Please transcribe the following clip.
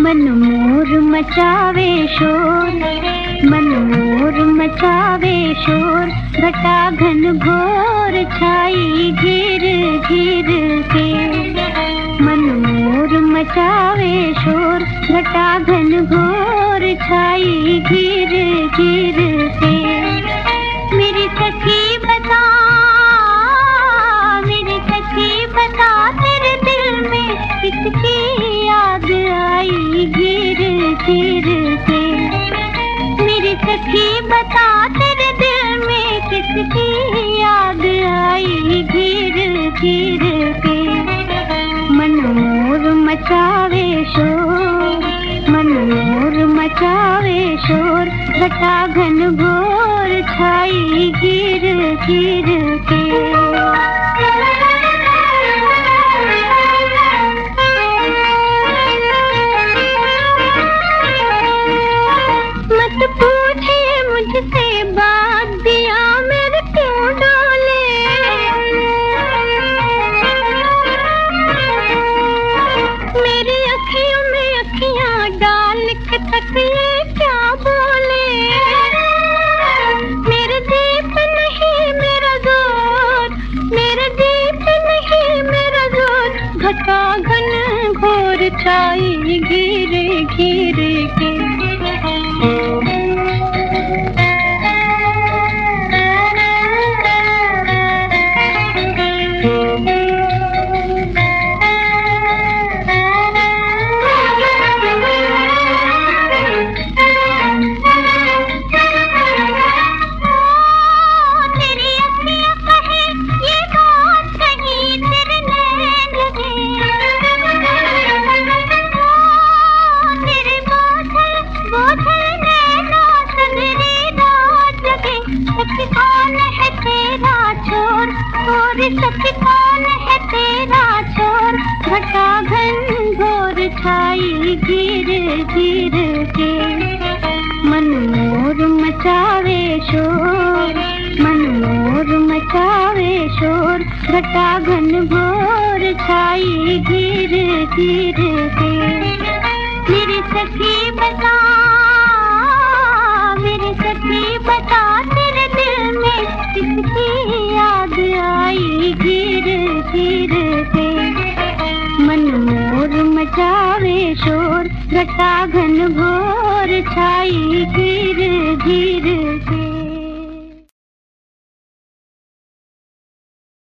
मन मोर मचावे शोर, मन मोर मचावे शोर, घटा घन घोर छाई घिर घिर के। मन मोर मचावे शोर, घटा घन घोर छाई घिर घिर के। मेरी सखी बता, मेरी सखी बता, तेरे दिल में किसकी याद आई घिर घिर के। मेरी सखी बता, तेरे दिल में किसकी याद आई घिर घिर के। मन मोर मचावे शोर, मन मोर मचावे शोर, घटा घन घोर छाई घिर घिर के। मत पूछिए मुझसे बात दिया मेरे क्यों डोले, मेरी अखियों में अखियां डाल के तकिए क्या बोले। मेरे दीप नहीं मेरा जोर, मेरे दीप नहीं मेरा जोर, घटा घन घोर छाई घिर घिर के। सच कौन है तेरा छोर, घटा घन घोर छाई घिर घिर के। मन मोर मचावे शोर, मन मोर मचावे शोर, घटा घन घोर छाई घिर घिर के। मेरी सखी बता, मेरी सखी बता, तेरे दिल में किसकी याद आई घिर घिर के। मन मोर मचावे शोर, घटा घन घोर छाई घिर घिर के।